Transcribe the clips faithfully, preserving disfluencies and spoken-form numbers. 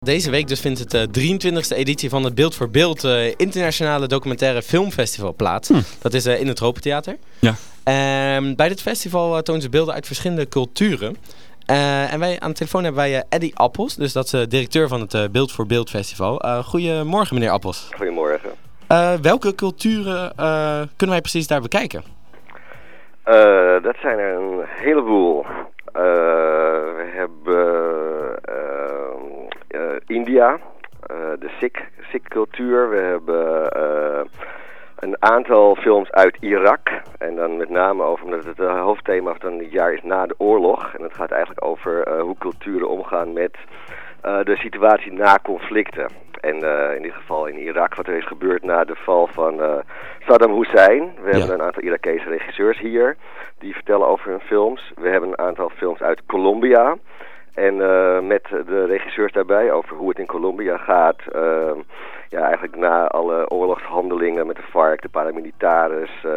Deze week dus vindt het uh, drieëntwintigste editie van het Beeld voor Beeld uh, internationale documentaire filmfestival plaats. Hm. Dat is uh, in het Tropentheater. Ja. Um, bij dit festival uh, tonen ze beelden uit verschillende culturen. Uh, en wij aan de telefoon hebben wij uh, Eddy Appels, dus dat is uh, directeur van het uh, Beeld voor Beeld festival. Uh, goedemorgen meneer Appels. Goedemorgen. Uh, welke culturen uh, kunnen wij precies daar bekijken? Uh, dat zijn er een heleboel. Uh, we hebben uh, uh, India, uh, de Sikh, Sikh cultuur. We hebben uh, een aantal films uit Irak. En dan met name over, omdat het uh, hoofdthema van dit jaar is na de oorlog. En het gaat eigenlijk over uh, hoe culturen omgaan met uh, de situatie na conflicten. En uh, in dit geval in Irak, wat er is gebeurd na de val van uh, Saddam Hussein. We ja. hebben een aantal Irakese regisseurs hier die vertellen over hun films. We hebben een aantal films uit Colombia. En uh, met de regisseurs daarbij over hoe het in Colombia gaat. Uh, ja, eigenlijk na alle oorlogshandelingen met de FARC, de paramilitares. Uh,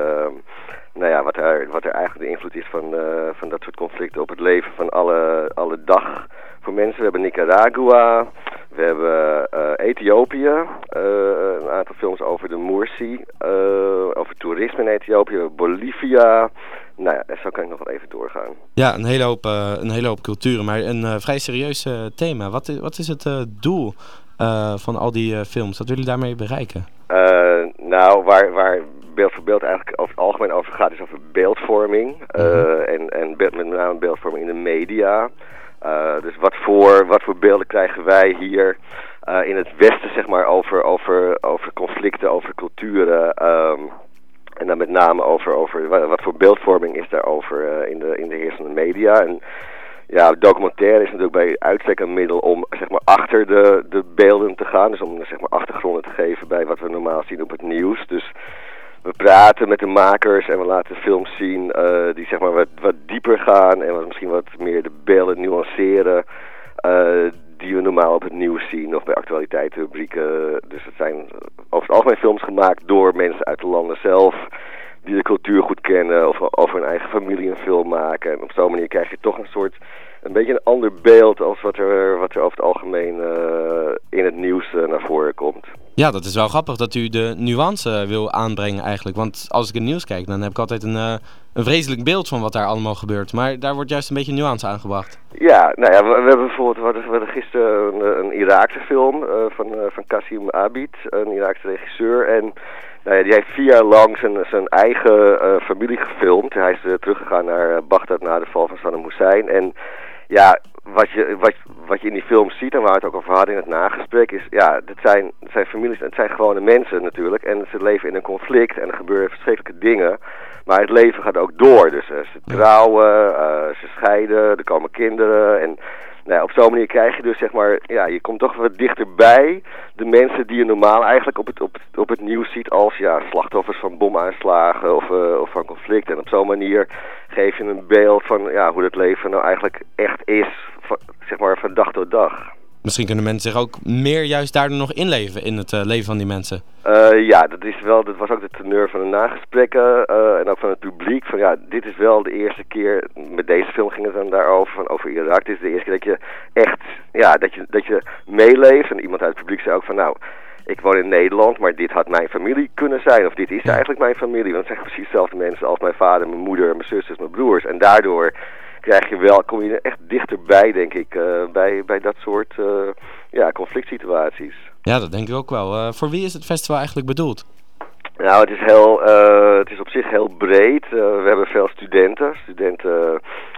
nou ja, wat er, wat er eigenlijk de invloed is van, uh, van dat soort conflicten op het leven van alle, alle dag voor mensen. We hebben Nicaragua. We hebben uh, Ethiopië, uh, een aantal films over de Mursi, uh, over toerisme in Ethiopië, we hebben Bolivia. Nou ja, zo kan ik nog wel even doorgaan. Ja, een hele hoop, uh, een hele hoop culturen, maar een uh, vrij serieus uh, thema. Wat is, wat is het uh, doel uh, van al die uh, films? Wat willen jullie daarmee bereiken? Uh, nou, waar, waar Beeld voor Beeld eigenlijk over het algemeen over gaat, is over beeldvorming. Uh, mm-hmm. En, en beeld, met name beeldvorming in de media. Uh, dus wat voor, wat voor beelden krijgen wij hier uh, in het Westen, zeg maar, over, over, over conflicten, over culturen. Um, en dan met name over, over wat voor beeldvorming is daarover uh, in, de, in de heersende media. En ja, documentaire is natuurlijk bij uitstek een middel om, zeg maar, achter de, de beelden te gaan. Dus om, zeg maar, achtergronden te geven bij wat we normaal zien op het nieuws. Dus we praten met de makers en we laten films zien uh, die, zeg maar, wat, wat dieper gaan en wat, misschien wat meer de beelden nuanceren uh, die we normaal op het nieuws zien of bij actualiteitenrubrieken. Dus het zijn over het algemeen films gemaakt door mensen uit de landen zelf die de cultuur goed kennen of over hun eigen familie een film maken. En op zo'n manier krijg je toch een soort, een beetje een ander beeld als wat er, wat er over het algemeen uh, in het nieuws uh, naar voren komt. Ja, dat is wel grappig dat u de nuance wil aanbrengen eigenlijk. Want als ik het nieuws kijk, dan heb ik altijd een, uh, een vreselijk beeld van wat daar allemaal gebeurt. Maar daar wordt juist een beetje nuance aangebracht. Ja, nou ja, we, we hebben bijvoorbeeld, we hadden, we hadden gisteren een, een Iraakse film uh, van, uh, van Qasim Abid, een Iraakse regisseur. En nou ja, die heeft vier jaar lang zijn, zijn eigen uh, familie gefilmd. Hij is uh, teruggegaan naar uh, Bagdad na de val van Saddam Hussein. En ja, wat je, wat, wat je in die film ziet en waar we het ook over hadden in het nagesprek is, ja, het zijn, het zijn families, het zijn gewone mensen natuurlijk. En ze leven in een conflict en er gebeuren verschrikkelijke dingen. Maar het leven gaat ook door. Dus uh, ze trouwen, uh, ze scheiden, er komen kinderen. En nou ja, op zo'n manier krijg je dus, zeg maar, ja, je komt toch wat dichterbij de mensen die je normaal eigenlijk op het, op het, op het nieuws ziet als, ja, slachtoffers van bomaanslagen of, uh, of van conflicten. En op zo'n manier geef je een beeld van, ja, hoe het leven nou eigenlijk echt is, van, zeg maar, van dag tot dag. Misschien kunnen mensen zich ook meer juist daardoor nog inleven in het uh, leven van die mensen. Uh, ja, dat is wel, dat was ook de teneur van de nagesprekken uh, en ook van het publiek. Van ja, dit is wel de eerste keer, met deze film ging het dan daarover, van over Irak. Dit is de eerste keer dat je echt, ja, dat je, dat je meeleeft. En iemand uit het publiek zei ook van, nou, ik woon in Nederland, maar dit had mijn familie kunnen zijn. Of dit is eigenlijk mijn familie. Want het zijn precies dezelfde mensen als mijn vader, mijn moeder, mijn zusters, mijn broers. En daardoor krijg je wel, kom je echt dichterbij, denk ik, uh, bij, bij dat soort uh, ja, conflict situaties. Ja, dat denk ik ook wel. Uh, voor wie is het festival eigenlijk bedoeld? Nou, het is, heel, uh, het is op zich heel breed. Uh, we hebben veel studenten. Studenten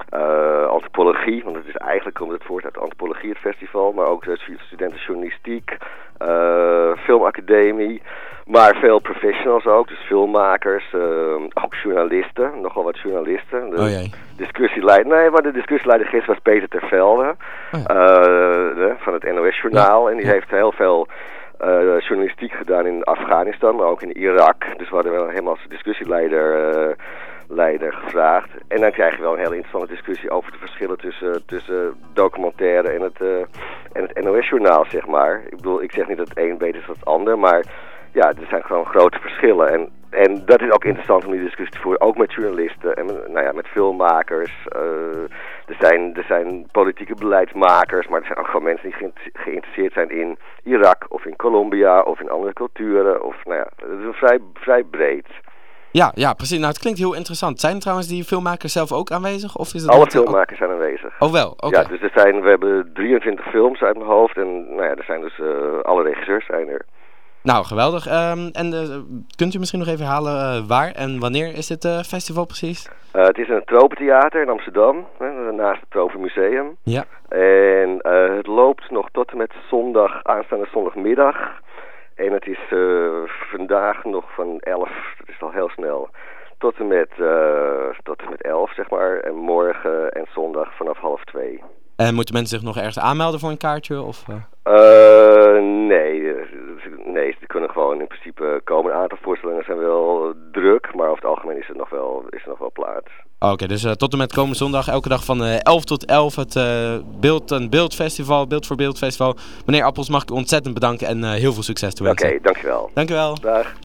uh, antropologie, want het is eigenlijk, komt het voort uit antropologie, het festival. Maar ook uh, studenten journalistiek, uh, filmacademie. Maar veel professionals ook, dus filmmakers, uh, ook journalisten, nogal wat journalisten. De oh jee. discussieleider, nee, maar de discussieleider gisteren was Peter Tervelde, oh ja. uh, de, van het N O S-journaal. Ja. En die ja. heeft heel veel uh, journalistiek gedaan in Afghanistan, maar ook in Irak. Dus we hadden wel hem als discussieleider uh, leider gevraagd. En dan krijg je wel een hele interessante discussie over de verschillen tussen, tussen documentaire en het, uh, en het N O S-journaal, zeg maar. Ik bedoel, ik zeg niet dat het een beter is dan het ander, maar ja, er zijn gewoon grote verschillen. En en dat is ook interessant om die discussie te voeren, ook met journalisten en met, nou ja, met filmmakers. Uh, er, zijn, er zijn politieke beleidsmakers, maar er zijn ook gewoon mensen die ge- geïnteresseerd zijn in Irak of in Colombia of in andere culturen. Of, nou ja, het is vrij, vrij breed. Ja, ja, precies. Nou, het klinkt heel interessant. Zijn er trouwens die filmmakers zelf ook aanwezig? Of is het Alle filmmakers zijn aanwezig. Oh wel, oké. Okay. Ja, dus er zijn, we hebben drieëntwintig films uit mijn hoofd en nou ja, er zijn dus uh, alle regisseurs zijn er. Nou, geweldig. Um, en uh, kunt u misschien nog even herhalen uh, waar en wanneer is dit uh, festival precies? Uh, het is in het Tropentheater in Amsterdam, hè, naast het Tropenmuseum. Ja. En uh, het loopt nog tot en met zondag, aanstaande zondagmiddag. En het is uh, vandaag nog van elf, dat is al heel snel, tot en met, uh, tot en met elf, zeg maar. En morgen en zondag vanaf half twee. En moeten mensen zich nog ergens aanmelden voor een kaartje? Of, uh? Uh, nee, nee, ze kunnen gewoon in principe komen. Een aantal voorstellingen zijn wel druk, maar over het algemeen is er nog wel, is er nog wel plaats. Oké, okay, dus uh, tot en met komende zondag, elke dag van uh, elf tot elf het uh, Beeld en Beeldfestival, Beeld voor Beeld Festival. Meneer Appels, mag ik u ontzettend bedanken en uh, heel veel succes toe. Oké, okay, dankjewel. Dankjewel. Dag.